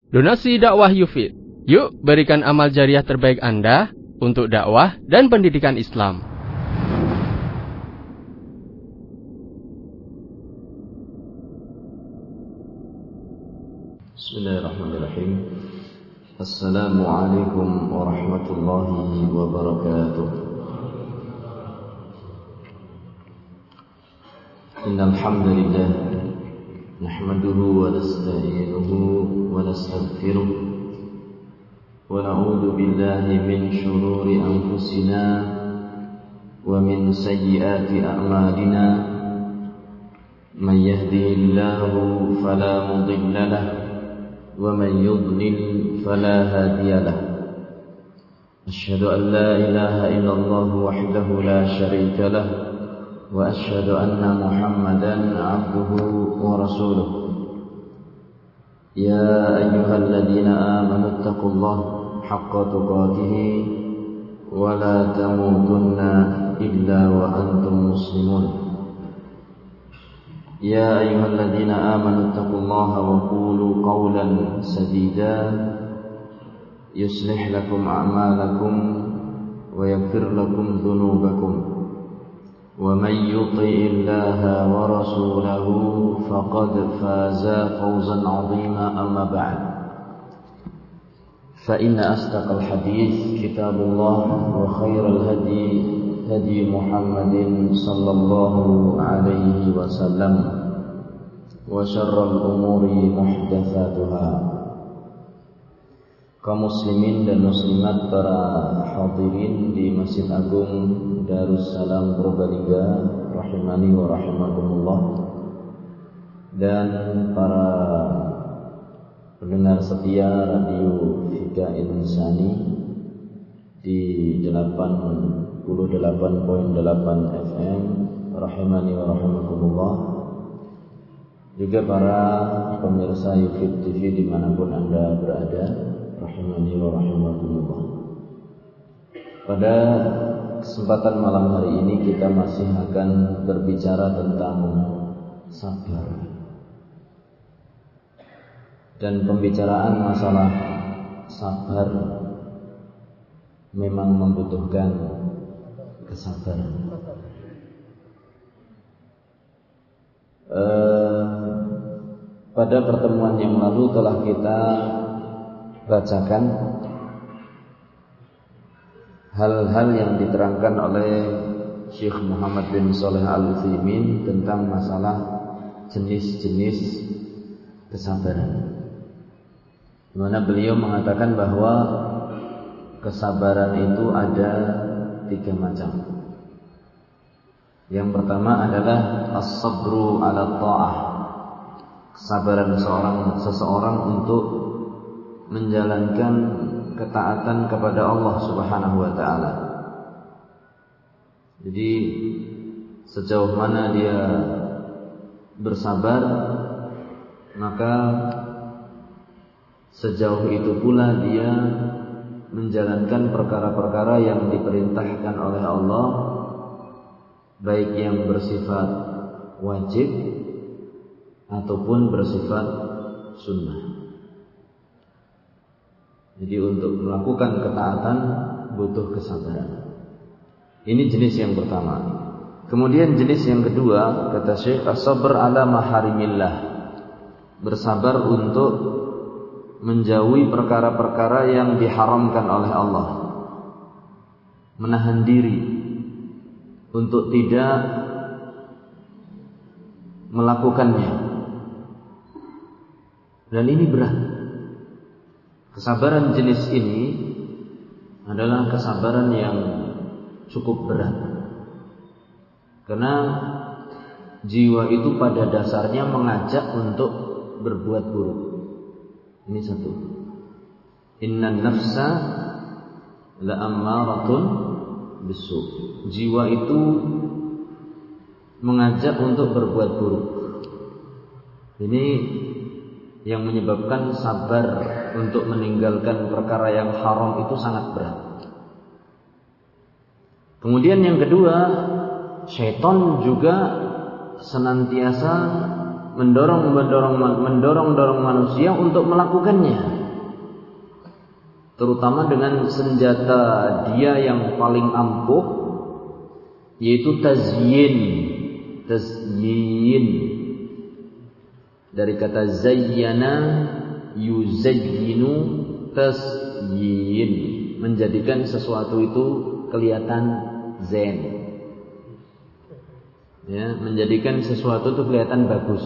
Donasi dakwah Yufid. Yuk berikan amal jariah terbaik Anda untuk dakwah dan pendidikan Islam. Bismillahirrahmanirrahim. Assalamualaikum warahmatullahi wabarakatuh. Innal hamdalillah nahmaduhu wa nasta'inuhu wa nastaghfiruh wa na'udzu billahi min shururi anfusina wa min sayyiati a'malina. Man yahdihillahu fala mudilla lahu wa man yudlil fala hadiya lahu. Asyhadu an la ilaha illallah wahdahu la syarika lahu wa asyhadu anna Muhammadan abduhu wa rasuluh. Ya ayyuhalladzina amanu taqullaha haqqa tuqatih wa la tamutunna illa wa antum muslimun. Ya ayyuhalladzina amanu taqullaha wa qulu qawlan sadida yuslih lakum a'malakum wa yaghfir lakum dhunubakum wa man yuti'illaha wa rasulahu faqad faza fawzan 'azima. Amma ba'd, fa inna asdaqal hadits kitabullah wa khairal hadi Muhammadin sallallahu alaihi wasallam wa syarrul umuri muhdatsatuha. Kaum muslimin dan muslimat, para hadirin di Masjid Agung Darussalam Purbalingga rahimani wa rahimakumullah, dan para pendengar setia Radio Fika Insani di 88.8 FM rahimani wa rahimakumullah, juga para pemirsa Yufid TV dimanapun Anda berada rahimani wa rahimakumullah. Pada kesempatan malam hari ini kita masih akan berbicara tentang sabar, dan pembicaraan masalah sabar memang membutuhkan kesabaran. Pada pertemuan yang lalu telah kita bacakan hal-hal yang diterangkan oleh Syekh Muhammad bin Shalih Al-Utsaimin tentang masalah jenis-jenis kesabaran, di mana beliau mengatakan bahwa kesabaran itu ada 3 macam. Yang pertama adalah as-sabru 'ala ta'ah, kesabaran seseorang untuk menjalankan ketaatan kepada Allah Subhanahu wa taala. Jadi sejauh mana dia bersabar, maka sejauh itu pula dia menjalankan perkara-perkara yang diperintahkan oleh Allah, baik yang bersifat wajib ataupun bersifat sunnah. Jadi untuk melakukan ketaatan butuh kesabaran. Ini jenis yang pertama. Kemudian jenis yang kedua, kata Syekh, as-sabr ala maharimillah, bersabar untuk menjauhi perkara-perkara yang diharamkan oleh Allah, menahan diri untuk tidak melakukannya. Dan ini berat. Kesabaran jenis ini adalah kesabaran yang cukup berat, karena jiwa itu pada dasarnya mengajak untuk berbuat buruk. Ini satu. Innan nafsa la'ammaratun bisu. Jiwa itu mengajak untuk berbuat buruk. Ini yang menyebabkan sabar untuk meninggalkan perkara yang haram itu sangat berat. Kemudian yang kedua, syaitan juga senantiasa mendorong manusia untuk melakukannya. terutama dengan senjata dia yang paling ampuh, yaitu tazyin. Dari kata zayyana yuzayyinu, tazyin, menjadikan sesuatu itu kelihatan zen, ya, menjadikan sesuatu itu kelihatan bagus.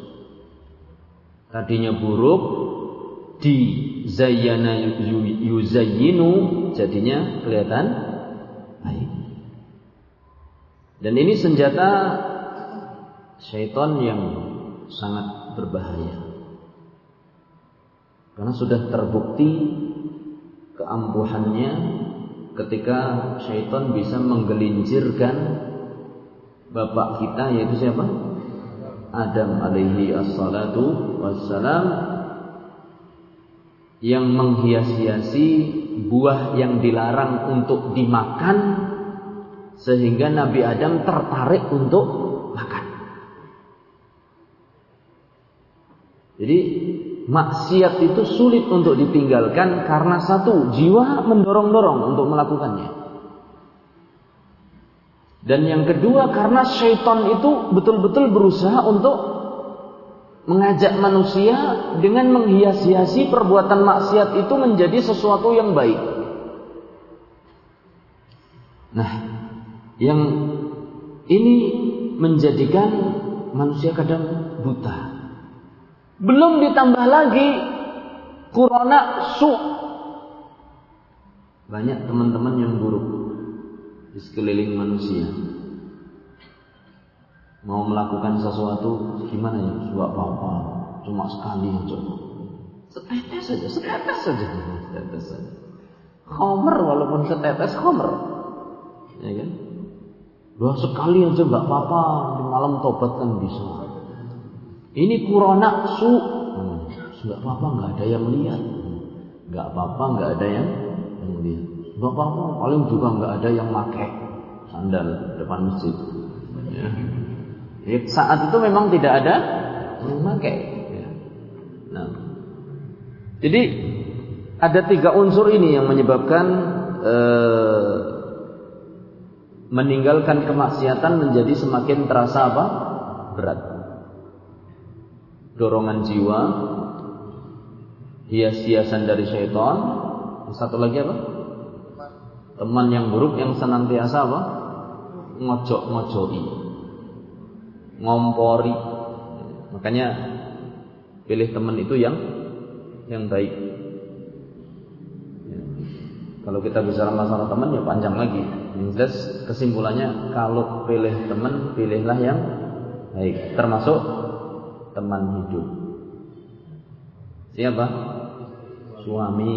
Tadinya buruk, di zayyana yuzayyinu, jadinya kelihatan baik. Dan ini senjata syaitan yang sangat berbahaya, karena sudah terbukti keampuhannya ketika syaitan bisa menggelincirkan bapak kita, yaitu siapa? Adam alaihi assalatu wassalam, yang menghias-hiasi buah yang dilarang untuk dimakan, sehingga Nabi Adam tertarik untuk makan. Jadi maksiat itu sulit untuk ditinggalkan karena satu, jiwa mendorong-dorong untuk melakukannya. Dan yang kedua, karena syaitan itu betul-betul berusaha untuk mengajak manusia dengan menghias-hiasi perbuatan maksiat itu menjadi sesuatu yang baik. Nah, yang ini menjadikan manusia kadang buta. Belum ditambah lagi kurona su. Banyak teman-teman yang buruk di sekeliling manusia. Mau melakukan sesuatu, gimana ya? Enggak apa-apa, cuma sekali aja. Setetes saja. Khomer, walaupun setetes khomer, ya kan? Dua sekali aja enggak apa-apa, di malam tobat kan bisa. Ini kurona su, enggak apa-apa, enggak ada yang lihat. Enggak apa-apa, enggak ada yang lihat. Enggak apa-apa, paling juga enggak ada yang pakai sandal depan masjid. Ya. Saat itu memang tidak ada yang pakai. Nah, jadi ada 3 unsur ini yang menyebabkan meninggalkan kemaksiatan menjadi semakin terasa apa? Berat. Dorongan jiwa, hias-hiasan dari syaitan, satu lagi apa? Teman yang buruk yang senantiasa apa? Ngojok-ngojoki, ngompori. Makanya pilih teman itu yang baik. Ya. Kalau kita bicara masalah teman ya panjang lagi. Yang jelas kesimpulannya, kalau pilih teman, pilihlah yang baik, termasuk teman hidup. Siapa? Suami.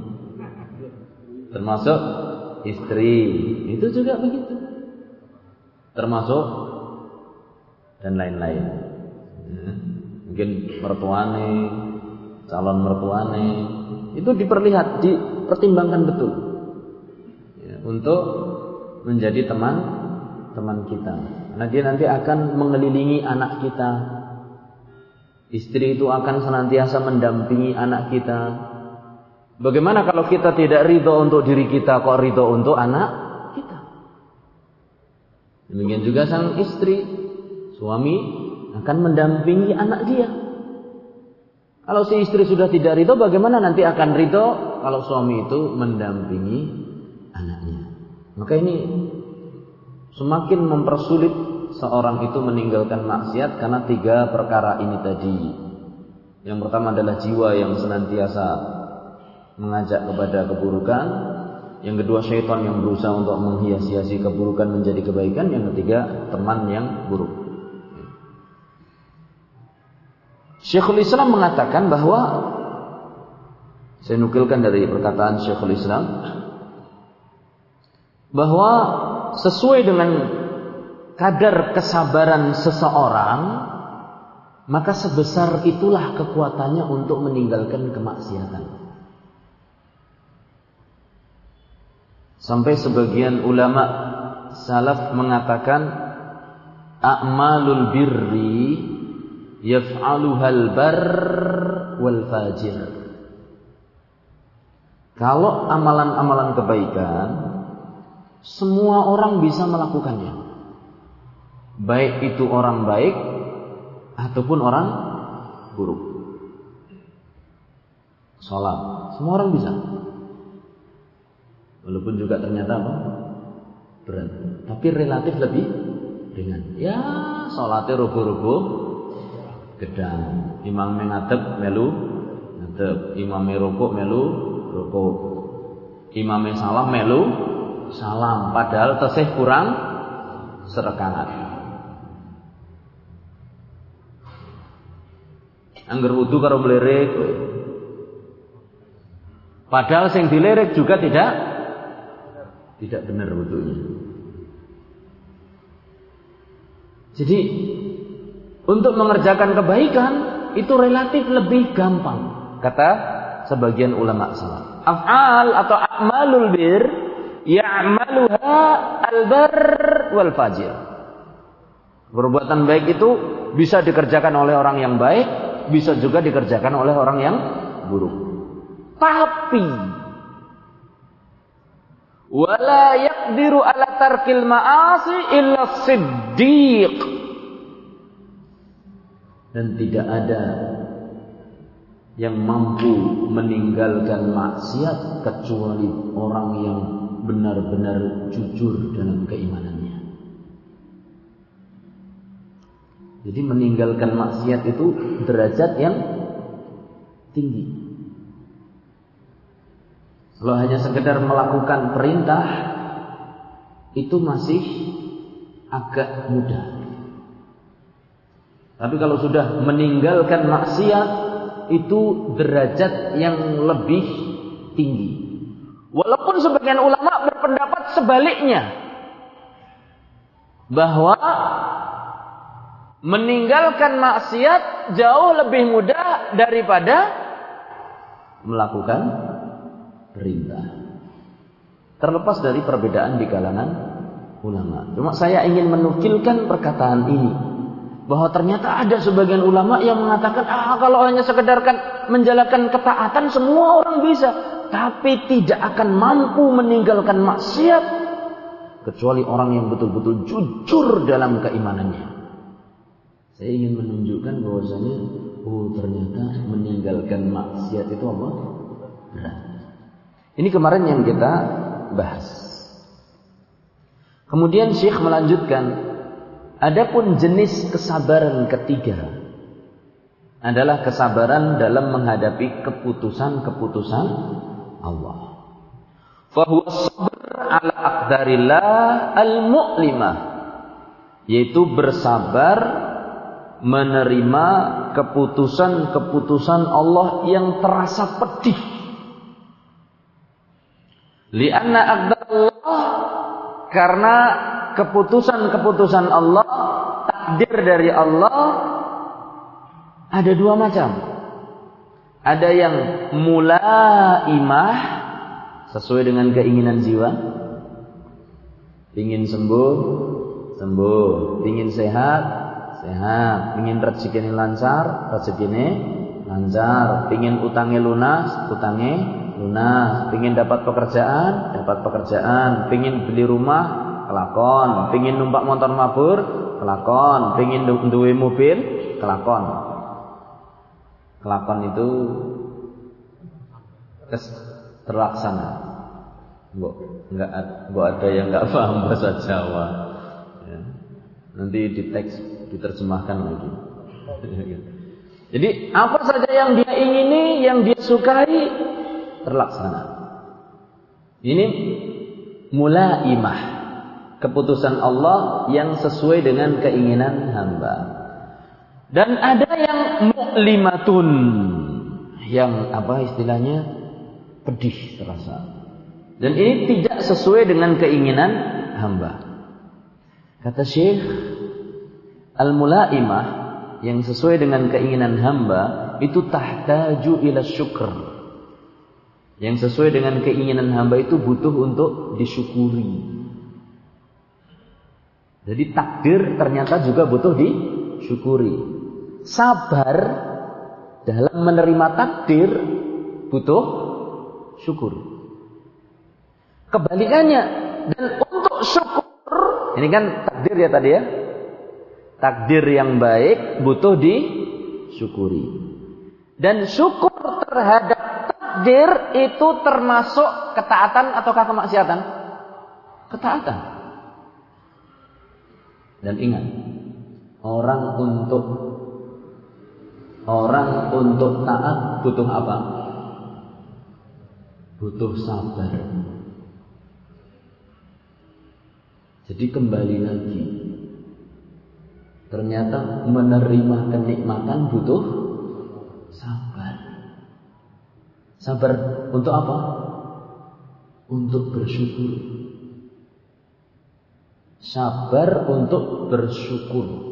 Termasuk istri. Itu juga begitu. Termasuk dan lain-lain. Ya. Mungkin mertuane, calon mertuane, itu dipertimbangkan betul ya, untuk menjadi teman kita. Karena dia nanti akan mengelilingi anak kita. Istri itu akan senantiasa mendampingi anak kita. Bagaimana kalau kita tidak ridho untuk diri kita, kok ridho untuk anak kita? Demikian juga sang istri, suami akan mendampingi anak dia. Kalau si istri sudah tidak ridho, bagaimana nanti akan ridho kalau suami itu mendampingi anaknya? Maka ini semakin mempersulit seorang itu meninggalkan maksiat karena 3 perkara ini tadi. Yang pertama adalah jiwa yang senantiasa mengajak kepada keburukan. Yang kedua, syaitan yang berusaha untuk menghias-hiasi keburukan menjadi kebaikan. Yang ketiga, teman yang buruk. Syekhul Islam mengatakan bahwa, saya nukilkan dari perkataan Syekhul Islam, bahwa sesuai dengan kadar kesabaran seseorang, maka sebesar itulah kekuatannya untuk meninggalkan kemaksiatan. Sampai sebagian ulama salaf mengatakan, a'malul birri yaf'aluhal barr wal fajir. Kalau amalan-amalan kebaikan semua orang bisa melakukannya, baik itu orang baik ataupun orang buruk. Salat semua orang bisa, walaupun juga ternyata berat, tapi relatif lebih ringan. Ya, salatnya rugo-rugo gedang, imam ngadep melu ngadep, imam rukuk melu rukuk, imam salam melu salam, padahal tesih kurang serekaat. Angger wudu karo melirik, padahal sing dilirik juga tidak benar wudunya. Jadi untuk mengerjakan kebaikan itu relatif lebih gampang, kata sebagian ulama salaf. Af'al atau a'malul bir ya'maluha al-bar wal fajir. Perbuatan baik itu bisa dikerjakan oleh orang yang baik, bisa juga dikerjakan oleh orang yang buruk. Tapi wala yaqdiru ala tarkil ma'asi illa siddiq. Dan tidak ada yang mampu meninggalkan maksiat kecuali orang yang benar-benar jujur dalam keimanannya. Jadi meninggalkan maksiat itu derajat yang tinggi. Kalau hanya sekedar melakukan perintah itu masih agak mudah. Tapi kalau sudah meninggalkan maksiat itu derajat yang lebih tinggi. Walaupun sebagian ulama berpendapat sebaliknya, bahwa meninggalkan maksiat jauh lebih mudah daripada melakukan perintah. Terlepas dari perbedaan di kalangan ulama. Cuma saya ingin menukilkan perkataan ini, bahwa ternyata ada sebagian ulama yang mengatakan, kalau hanya sekedar menjalankan ketaatan semua orang bisa, tapi tidak akan mampu meninggalkan maksiat kecuali orang yang betul-betul jujur dalam keimanannya. Saya ingin menunjukkan bahwasanya ternyata meninggalkan maksiat itu apa? Berat. Ini kemarin yang kita bahas. Kemudian Syekh melanjutkan, adapun jenis kesabaran ketiga adalah kesabaran dalam menghadapi keputusan-keputusan Allah. Fahuwa sabr ala aqdarillah al-mu'limah, yaitu bersabar menerima keputusan-keputusan Allah yang terasa pedih. Lianna aqdarallah, karena keputusan-keputusan Allah, takdir dari Allah ada dua macam. Ada yang mulaimah, sesuai dengan keinginan jiwa. Pingin sembuh, sembuh. Pingin sehat, sehat. Pingin rezekine lancar, rezekine lancar. Pingin utangnya lunas, utangnya lunas. Pingin dapat pekerjaan, dapat pekerjaan. Pingin beli rumah, kelakon. Pingin numpak motor mabur, kelakon. Pingin duwe mobil, kelakon. Kelakon itu terlaksana. Enggak ada yang enggak paham bahasa Jawa. Ya. Nanti di teks diterjemahkan lagi. Jadi apa saja yang dia ingini, yang dia sukai, terlaksana. Ini mulaimah, keputusan Allah yang sesuai dengan keinginan hamba. Dan ada yang mu'limatun, yang apa istilahnya, pedih terasa. Dan ini tidak sesuai dengan keinginan hamba. Kata Syekh, al-mulaimah, yang sesuai dengan keinginan hamba, itu tahtaju ila syukr. Yang sesuai dengan keinginan hamba itu butuh untuk disyukuri. Jadi takdir ternyata juga butuh disyukuri. Sabar dalam menerima takdir butuh syukur. Kebalikannya, dan untuk syukur, ini kan takdir ya tadi ya. Takdir yang baik butuh disyukuri. Dan syukur terhadap takdir itu termasuk ketaatan ataukah kemaksiatan? Ketaatan. Dan ingat, orang untuk taat butuh apa? Butuh sabar. Jadi kembali lagi, ternyata menerima kenikmatan butuh sabar. Sabar untuk apa? Untuk bersyukur. Sabar untuk bersyukur.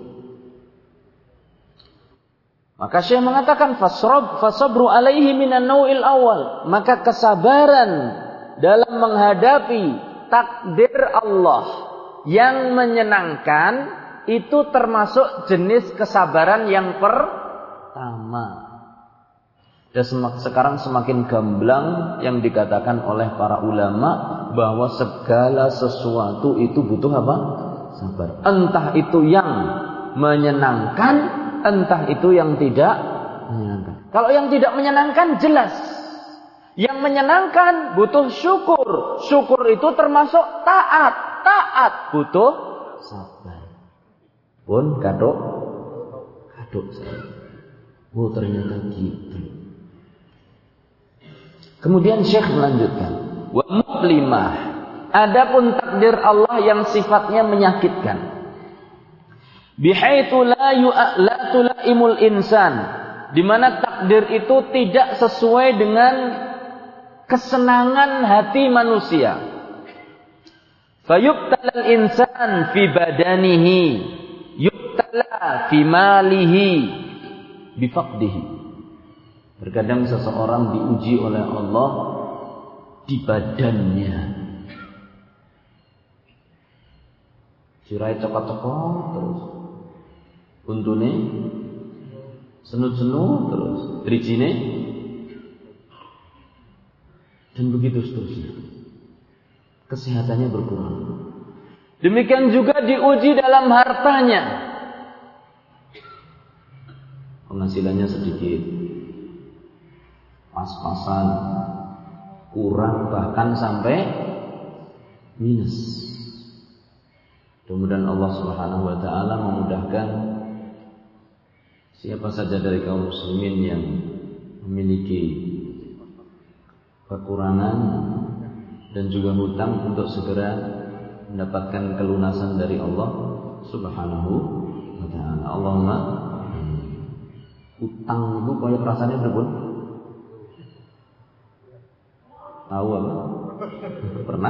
Maka Syekh mengatakan fasabru alaihi minan nau'il awal. Maka kesabaran dalam menghadapi takdir Allah yang menyenangkan itu termasuk jenis kesabaran yang pertama. Dan sekarang semakin gamblang yang dikatakan oleh para ulama bahwa segala sesuatu itu butuh apa? Sabar. Entah itu yang menyenangkan, entah itu yang tidak menyenangkan. Kalau yang tidak menyenangkan jelas. Yang menyenangkan butuh syukur. Syukur itu termasuk taat. Taat butuh sabar. Pun kadok saya. Oh ternyata gitu. Kemudian Syekh melanjutkan, wa muklimah. Adapun takdir Allah yang sifatnya menyakitkan. Bihaitsu la tulaimul insan, di mana takdir itu tidak sesuai dengan kesenangan hati manusia. Fayubtalal insan fi badanihi, yubtala fi malihi, bifaqdihi. Terkadang seseorang diuji oleh Allah di badannya. Sirai cokot-cokot terus. Untune senut-senut terus. Rijine dan begitu seterusnya. Kesehatannya berkurang. Demikian juga diuji dalam hartanya. Penghasilannya sedikit. Pas-pasan, kurang bahkan sampai minus. Mudah-mudahan Allah Subhanahu wa taala memudahkan siapa saja dari kaum muslimin yang memiliki kekurangan dan juga hutang untuk segera mendapatkan kelunasan dari Allah Subhanahu wa taala. Allahumma hutang itu kayak rasanya berbun. Tahu apa? Pernah?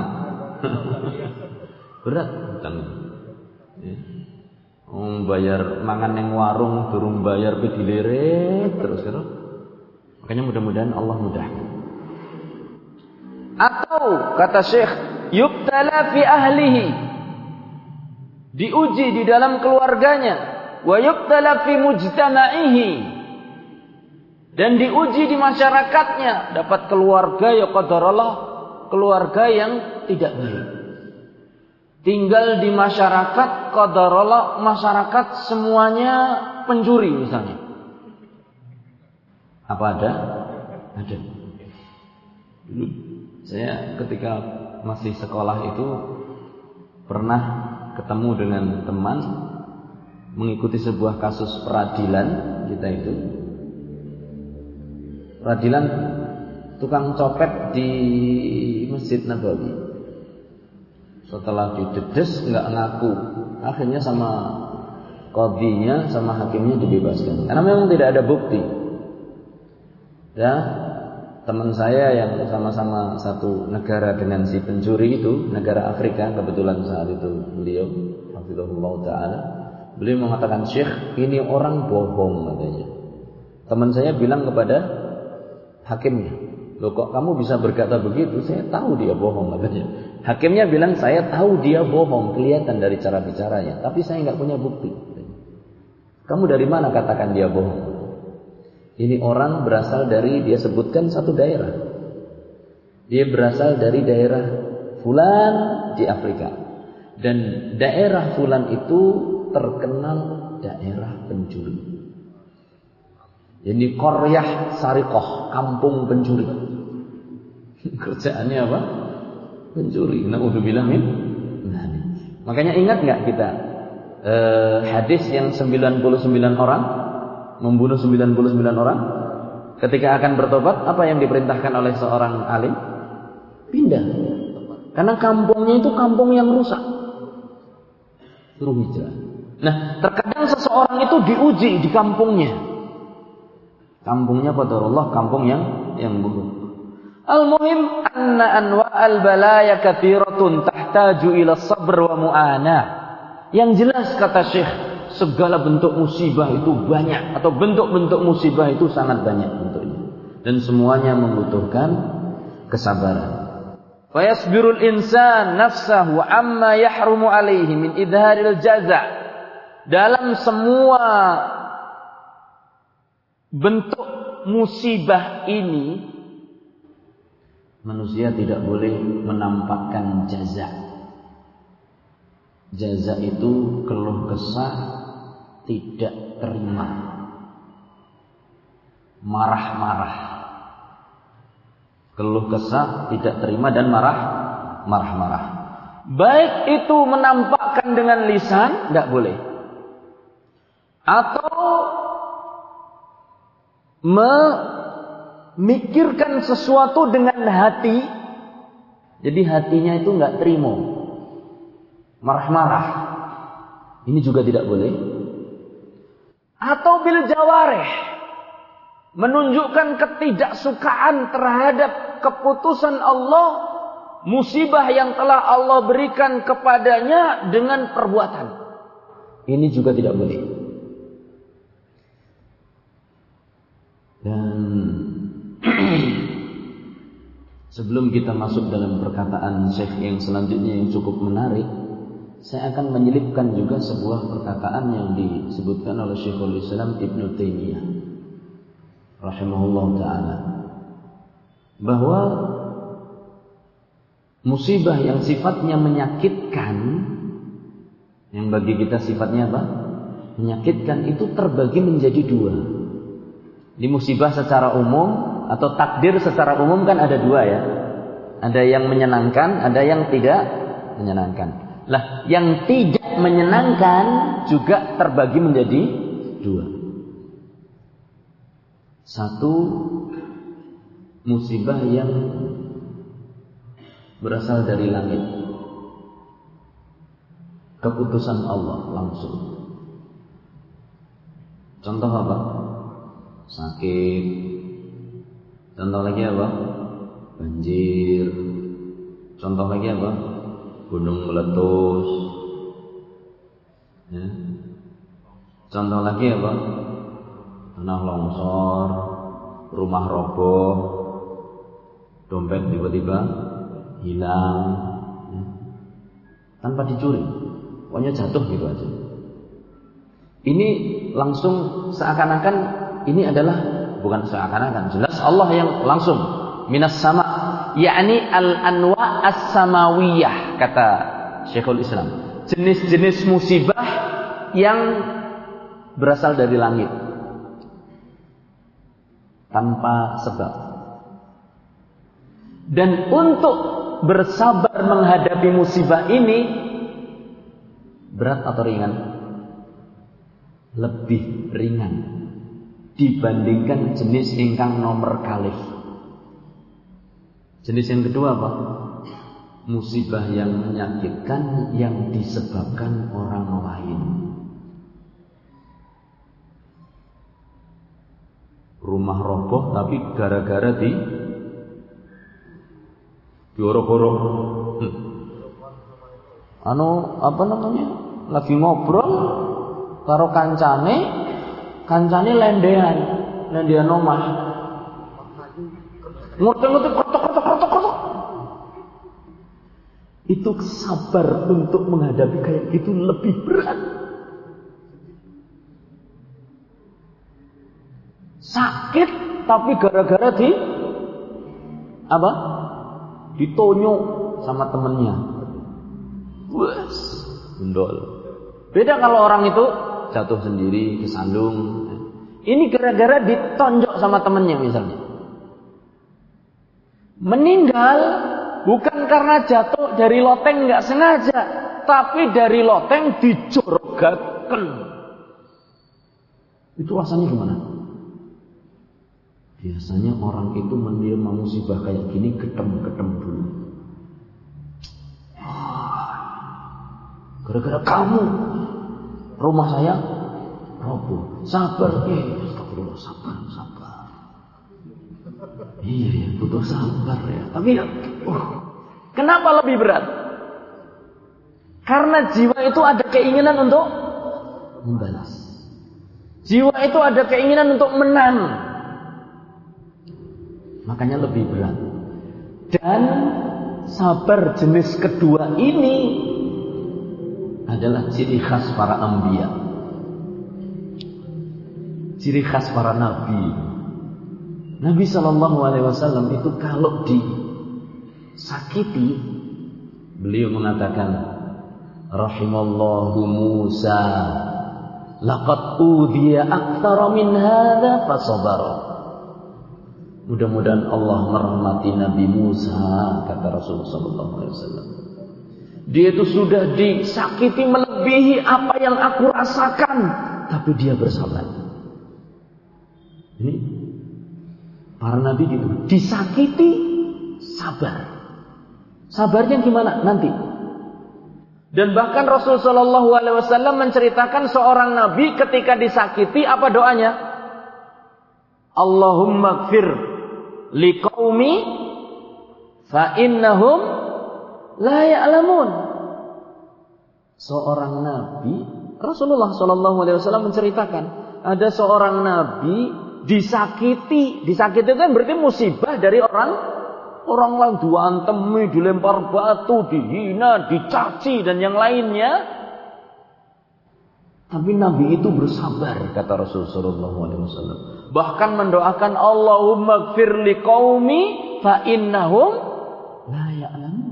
Berat hutang. Ya. Bayar mangan yang warung durung bayar pe dilere terus. Makanya mudah-mudahan Allah mudahkan. Atau kata Syekh, yubtala fi ahlihi, diuji di dalam keluarganya, wa yubtala fi mujtama'ihi, dan diuji di masyarakatnya. Dapat keluarga ya qadarullah, keluarga yang tidak baik. Tinggal di masyarakat qadarullah, masyarakat semuanya pencuri misalnya. Apa ada? Ada. Dulu saya ketika masih sekolah itu pernah ketemu dengan teman mengikuti sebuah kasus peradilan kita itu. Peradilan tukang copet di Masjid Nabawi. Setelah didedes nggak ngaku, akhirnya sama qadhinya sama hakimnya dibebaskan. Karena memang tidak ada bukti. Ya, teman saya yang sama-sama satu negara dengan si pencuri itu, negara Afrika, kebetulan saat itu beliau, hafizahullah taala, beliau mengatakan, "Syekh, ini orang bohong," katanya. Teman saya bilang kepada hakimnya, "Loh kok kamu bisa berkata begitu? Saya tahu dia bohong," katanya. Hakimnya bilang, "Saya tahu dia bohong, kelihatan dari cara bicaranya, tapi saya nggak punya bukti." "Kamu dari mana katakan dia bohong?" "Ini orang berasal dari," dia sebutkan satu daerah. Dia berasal dari daerah fulan di Afrika. Dan daerah fulan itu terkenal daerah pencuri. Jadi Qaryah Sariqah, kampung pencuri. Kerjaannya apa? Pencuri. Na'udzubillah min. Makanya ingat enggak kita hadis yang 99 orang membunuh 99 orang? Ketika akan bertobat, apa yang diperintahkan oleh seorang alim? Pindah. Karena kampungnya itu kampung yang rusak. Suruh hijrah. Nah, terkadang seseorang itu diuji di kampungnya. Kampungnya qadarullah, kampung yang buruk. Al-muhim anna anwa'al balaya katsiratun tahtaju ila sabr wa mu'anah. Yang jelas kata Syekh, segala bentuk musibah itu banyak, atau bentuk-bentuk musibah itu sangat banyak bentuknya, dan semuanya membutuhkan kesabaran. Fayasbirul insan nafsahu amma yahrumu alaihi min idharil jaza'. Dalam semua bentuk musibah ini, manusia tidak boleh menampakkan jaza'. Jaza' itu keluh kesah, tidak terima, marah-marah. Keluh kesah, tidak terima, dan marah-marah. Baik itu menampakkan dengan lisan, tidak boleh. Atau memikirkan sesuatu dengan hati. Jadi hatinya itu tidak terima, marah-marah. Ini juga tidak boleh. Atau bil jawarih, menunjukkan ketidaksukaan terhadap keputusan Allah, musibah yang telah Allah berikan kepadanya dengan perbuatan. Ini juga tidak boleh. Dan sebelum kita masuk dalam perkataan Syekh yang selanjutnya yang cukup menarik, saya akan menyelipkan juga sebuah perkataan yang disebutkan oleh Syekhul Islam Ibn Taimiyah rahimahullah ta'ala, bahwa musibah yang sifatnya menyakitkan, yang bagi kita sifatnya apa? Menyakitkan, itu terbagi menjadi dua. Di musibah secara umum atau takdir secara umum kan ada dua ya. Ada yang menyenangkan, ada yang tidak menyenangkan. Lah, yang tidak menyenangkan juga terbagi menjadi dua. Satu, musibah yang berasal dari langit, keputusan Allah langsung. Contoh apa? Sakit. Contoh lagi apa? Banjir. Contoh lagi apa? Gunung meletus. Ya. Contoh lagi apa? Tanah longsor, rumah roboh, dompet tiba-tiba hilang, ya, tanpa dicuri, pokoknya jatuh gitu aja. Ini langsung seakan-akan ini adalah, bukan seakan-akan, jelas Allah yang langsung minas sama, yakni al-anwa as-samawiyah, kata Syekhul Islam, jenis-jenis musibah yang berasal dari langit tanpa sebab. Dan untuk bersabar menghadapi musibah ini berat atau ringan? Lebih ringan dibandingkan jenis ingkang nomor kalih. Jenis yang kedua apa? Musibah yang menyakitkan yang disebabkan orang lain. Rumah roboh tapi gara-gara diorok-orok. Apa namanya? Lagi ngobrol karo kancane lendean omah. Ngotot-ngotot kotok. Itu sabar untuk menghadapi kayak gitu lebih berat. Sakit tapi gara-gara ditonyok sama temennya. Wes, bendol. Beda kalau orang itu jatuh sendiri, kesandung. Ini gara-gara ditonjok sama temennya misalnya. Meninggal bukan karena jatuh dari loteng nggak sengaja, tapi dari loteng dijorogaken. Itu rasanya gimana? Biasanya orang itu menerima musibah kayak gini ketem-ketem dulu. Gara-gara kamu rumah saya roboh. Sabar, astagfirullah, sabar. Iya, butuh sabar ya. Tapi kenapa lebih berat? Karena jiwa itu ada keinginan untuk membalas. Jiwa itu ada keinginan untuk menang. Makanya lebih berat. Dan sabar jenis kedua ini adalah ciri khas para anbiya. Ciri khas para nabi. Nabi SAW itu kalau disakiti, beliau mengatakan, rahimallahu Musa, laqad udhiya aktsara min hadza fasabara. Mudah-mudahan Allah merahmati Nabi Musa, kata Rasulullah SAW. Dia itu sudah disakiti melebihi apa yang aku rasakan, tapi dia bersabar. Ini para nabi gitu, disakiti sabar. Sabarnya gimana? Nanti. Dan bahkan Rasulullah SAW menceritakan seorang nabi ketika disakiti, apa doanya? Allahumma gfir liqaumi fa innahum la ya'lamun. Seorang nabi, Rasulullah SAW menceritakan, ada seorang nabi disakiti itu kan berarti musibah dari orang lain, diantemi, dilempar batu, dihina, dicaci dan yang lainnya. Tapi nabi itu bersabar, kata Rasulullah SAW. Bahkan mendoakan Allahumma gfir liqaumi fa innahum la ya'lamun.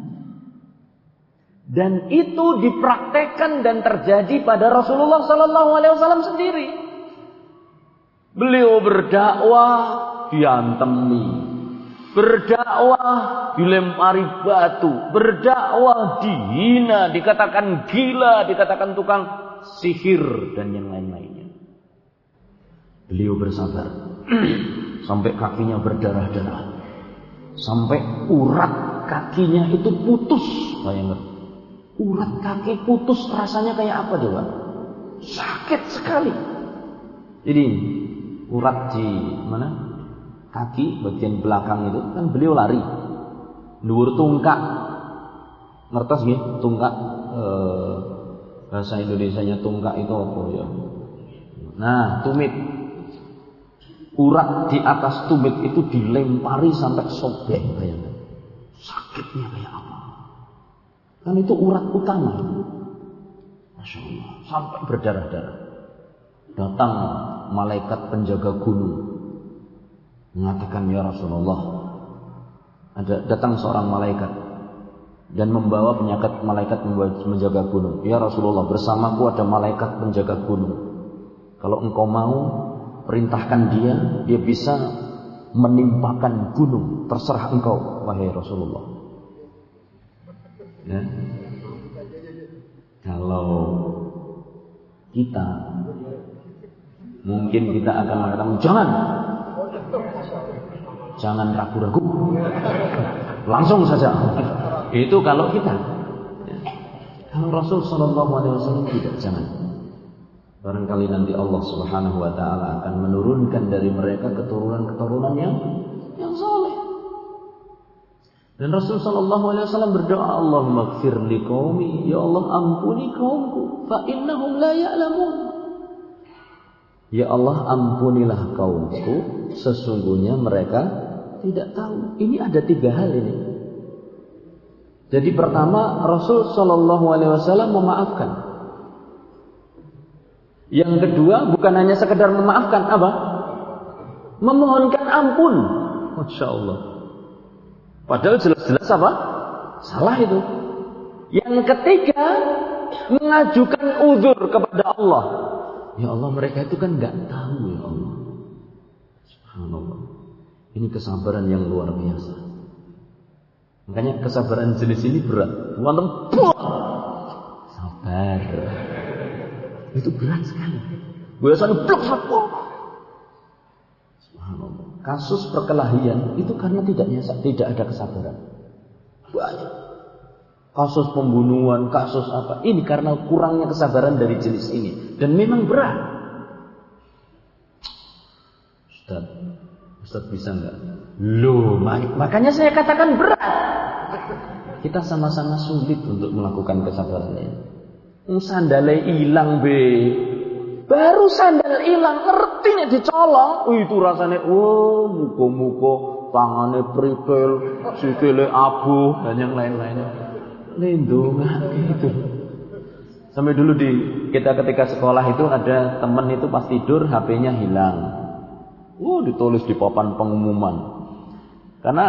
Dan itu dipraktekkan dan terjadi pada Rasulullah SAW sendiri. Beliau berdakwah diantemi, berdakwah dilempari batu, berdakwah dihina, dikatakan gila, dikatakan tukang sihir dan yang lain-lainnya. Beliau bersabar sampai kakinya berdarah-darah, sampai urat kakinya itu putus. Bayangkan, urat kaki putus rasanya kayak apa coba? Sakit sekali. Jadi urat di mana? Kaki bagian belakang itu kan beliau lari, dhuwur tungkak, ngertos nggih? Tungkak, bahasa Indonesianya tungkak itu apa ya? Nah, tumit. Urat di atas tumit itu dilempari sampai sobek, bayangkan. Sakitnya kayak apa? Kan itu urat utama. Masya Allah, sampai berdarah-darah. Datang malaikat penjaga gunung, mengatakan, ya Rasulullah, datang seorang malaikat dan membawa penyakit, malaikat menjaga gunung. Ya Rasulullah, bersamaku ada malaikat penjaga gunung. Kalau engkau mau, perintahkan dia bisa menimpakan gunung, terserah engkau, wahai Rasulullah. Ya. Kalau kita, mungkin kita akan mengatakan, jangan ragu-ragu, langsung saja. Itu kalau kita. Kalau Rasul SAW tidak, jangan. Barangkali nanti Allah Subhanahu wa taala akan menurunkan dari mereka keturunan-keturunan yang saleh. Dan Rasul sallallahu alaihi wasallam berdoa, Allahumma ighfir liqaumi, ya Allah ampuni kaumku, fa innahum la ya'lamun. Ya Allah ampunilah kaumku, sesungguhnya mereka tidak tahu. Ini ada 3 hal ini. Jadi pertama, Rasul sallallahu alaihi wasallam memaafkan. Yang kedua, bukan hanya sekedar memaafkan, apa? Memohonkan ampun. Masya Allah. Padahal jelas-jelas apa? Salah itu. Yang ketiga, mengajukan uzur kepada Allah. Ya Allah, mereka itu kan enggak tahu ya Allah. Subhanallah. Ini kesabaran yang luar biasa. Makanya kesabaran jenis ini berat. Wonten sabar. Itu berat sekali. Biasanya blok. Subhanallah. Kasus perkelahian itu karena tidak ada kesabaran. Banyak. Kasus pembunuhan, kasus apa? Ini karena kurangnya kesabaran dari jenis ini. Dan memang berat. Ustaz bisa enggak? Loh, makanya saya katakan berat. Kita sama-sama sulit untuk melakukan kesabarannya. Sandalnya hilang be. Baru sandal hilang, ngertinya dicolong. Itu rasanya, muka-muka, tangannya pritel, sikile abu, dan yang lain-lainnya. Lindung, gitu. Sampai dulu kita ketika sekolah itu ada teman itu pas tidur HP-nya hilang. Ditulis di papan pengumuman. Karena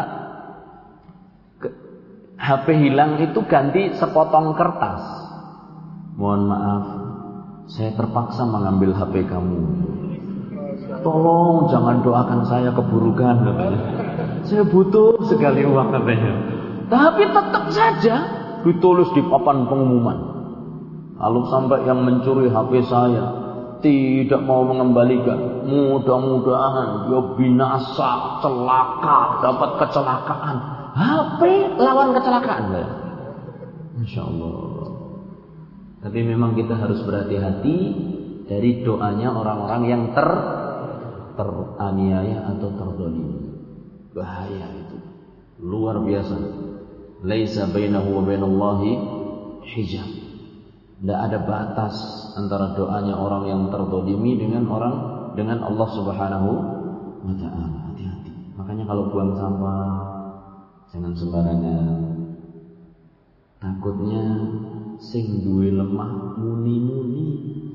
HP hilang itu ganti sepotong kertas. Mohon maaf, saya terpaksa mengambil HP kamu. Tolong jangan doakan saya keburukan katanya. Saya butuh sekali uang katanya. Tapi tetap saja ditulis di papan pengumuman. Lalu sampai yang mencuri HP saya tidak mau mengembalikan. Mudah-mudahan dia binasa, celaka, dapat kecelakaan. HP lawan kecelakaan. Masya Allah. Tapi memang kita harus berhati-hati dari doanya orang-orang yang teraniaya atau terzalimi. Bahaya itu. Luar biasa. Laisa bainahu wa bainallahi hijab. Tidak ada batas antara doanya orang yang terzalimi dengan Allah Subhanahu wa taala. Hati-hati. Makanya kalau buang sampah jangan sembarangan. Takutnya sing duwe lemah muni-muni.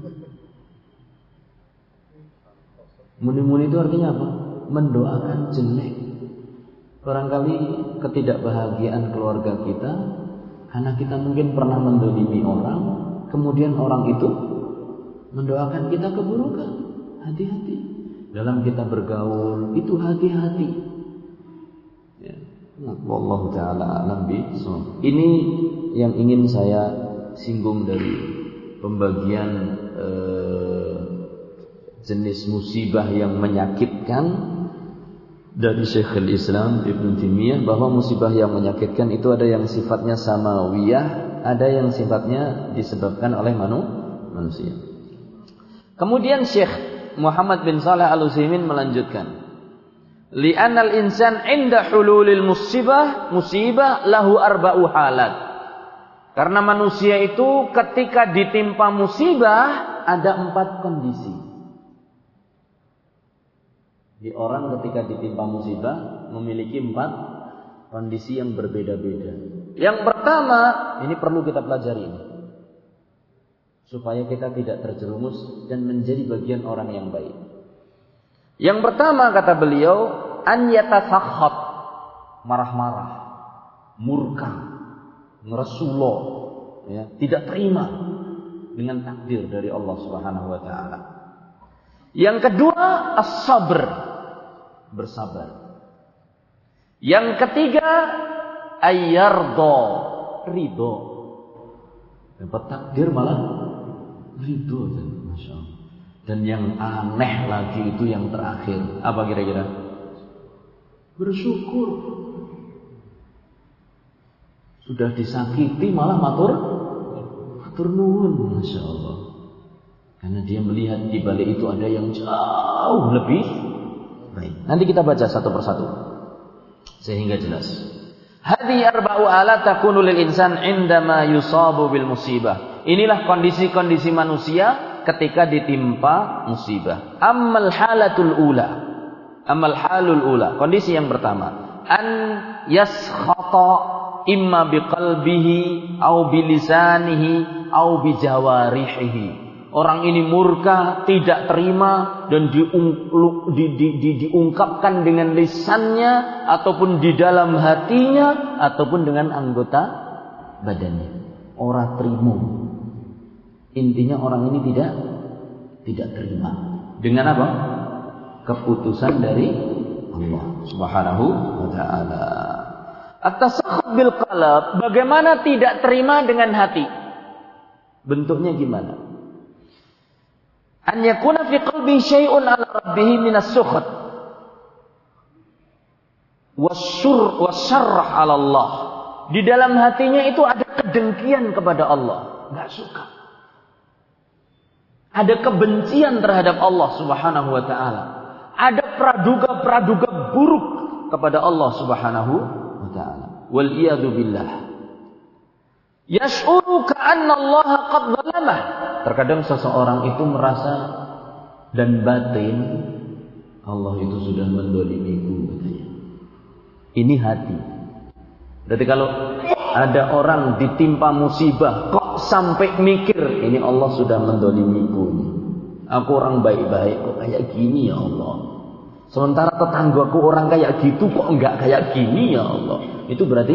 Muni-muni itu artinya apa? Mendoakan jelek. Barangkali ketidakbahagiaan keluarga kita karena kita mungkin pernah mendolimi orang, kemudian orang itu mendoakan kita keburukan. Hati-hati dalam kita bergaul, itu hati-hati. Ya. Wallahu ta'ala a'lam bishawab. Ini yang ingin saya singgung dari pembagian jenis musibah yang menyakitkan dari Syekhul Islam Ibn Taimiyah, bahwa musibah yang menyakitkan itu ada yang sifatnya samawiyah, ada yang sifatnya disebabkan oleh manusia. Kemudian Syekh Muhammad bin Shalih Al-Utsaimin melanjutkan, li'anal insan 'inda hululil musibah lahu arba'u halat. Karena manusia itu ketika ditimpa musibah ada 4 kondisi. Di orang ketika ditimpa musibah memiliki 4 kondisi yang berbeda-beda. Yang pertama, ini perlu kita pelajari ini, supaya kita tidak terjerumus dan menjadi bagian orang yang baik. Yang pertama kata beliau, an yatasakhat, marah-marah, murka, ngeresulo, ya, tidak terima dengan takdir dari Allah Subhanahu wa taala. Yang kedua, as-sabr, bersabar. Yang ketiga, ayyardo, ridho. Dapat takdir malah ridho, Masya Allah. Dan yang aneh lagi itu yang terakhir. Apa kira-kira? Bersyukur. Sudah disakiti malah matur nuwun, Masya Allah. Karena dia melihat di balik itu ada yang jauh lebih baik. Nanti kita baca satu persatu sehingga jelas. Hadhihi arba'u alat takunu lil insan indama yusabu bil musibah. Inilah kondisi-kondisi manusia ketika ditimpa musibah. Ammal halul ula. Kondisi yang pertama, an yaskhata imma biqalbihi au bilisanihi au bijawarihi. Orang ini murka, tidak terima, dan diungkapkan dengan lisannya, ataupun di dalam hatinya, ataupun dengan anggota badannya. Ora trimo. Intinya orang ini tidak terima. Dengan apa? Keputusan dari Allah Subhanahu wa ta'ala. At-tasakhut bil qalb, bagaimana tidak terima dengan hati? Bentuknya gimana? An yakuna fi qalbi syai'un 'ala rabbih min as-sukhat was-syarr 'ala Allah. Di dalam hatinya itu ada kedengkian kepada Allah, enggak suka. Ada kebencian terhadap Allah Subhanahu wa ta'ala. Ada praduga-praduga buruk kepada Allah Subhanahu wa ta'ala. Wal iyadu billah. Yash'uru ka'anna Allah qad zalamah. Terkadang seseorang itu merasa dan batin Allah itu sudah mendolimiku katanya. Ini hati. Berarti kalau ada orang ditimpa musibah kok sampai mikir ini Allah sudah mendolimiku. Aku orang baik-baik kok kayak gini ya Allah. Sementara tetanggaku orang kayak gitu kok enggak kayak gini ya Allah. Itu berarti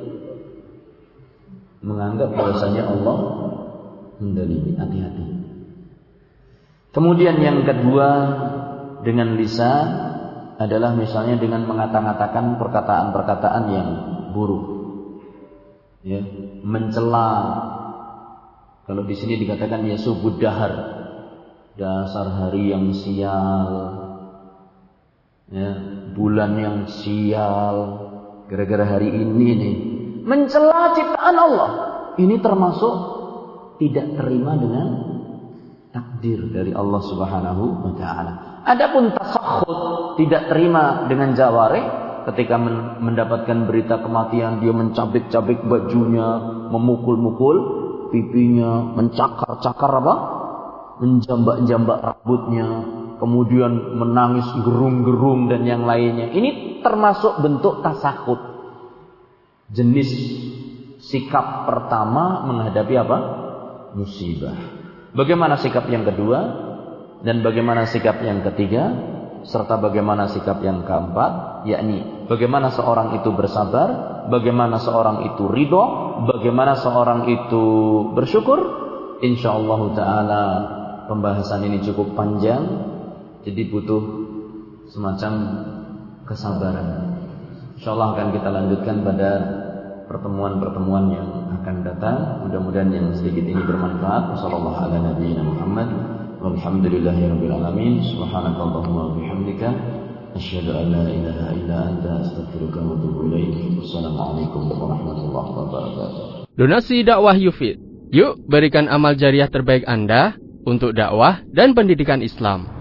menganggap bahwasanya Allah mendolimi. Hati-hati. Kemudian yang kedua dengan lisan adalah misalnya dengan mengata-ngatakan perkataan-perkataan yang buruk. Ya, mencela. Kalau di sini dikatakan ya subud dahar. Dasar hari yang sial. Ya, bulan yang sial. Gara-gara hari ini nih. Mencela ciptaan Allah. Ini termasuk tidak terima dengan takdir dari Allah Subhanahu wa ta'ala. Adapun tasakhut, tidak terima dengan jawarih, ketika mendapatkan berita kematian dia mencabik-cabik bajunya, memukul-mukul pipinya, mencakar-cakar apa? Menjambak-jambak rambutnya, kemudian menangis gerung-gerung dan yang lainnya. Ini termasuk bentuk tasakhut. Jenis sikap pertama menghadapi apa? Musibah. Bagaimana sikap yang kedua dan bagaimana sikap yang ketiga serta bagaimana sikap yang keempat, yakni bagaimana seorang itu bersabar, bagaimana seorang itu ridho, bagaimana seorang itu bersyukur. Insyaallah taala pembahasan ini cukup panjang, jadi butuh semacam kesabaran. Insyaallah akan kita lanjutkan pada pertemuan-pertemuan yang akan datang. Mudah-mudahan yang sedikit ini bermanfaat. Wassallallahu ala nabiyyina Muhammad walhamdulillahirabbil alamin. Subhanakallahumma wa bihamdika asyhadu an la ilaha illa anta astaghfiruka wa atubu ilaik. Wassalamualaikum warahmatullahi wabarakatuh. Donasi dakwah Yufid. Yuk berikan amal jariah terbaik Anda untuk dakwah dan pendidikan Islam.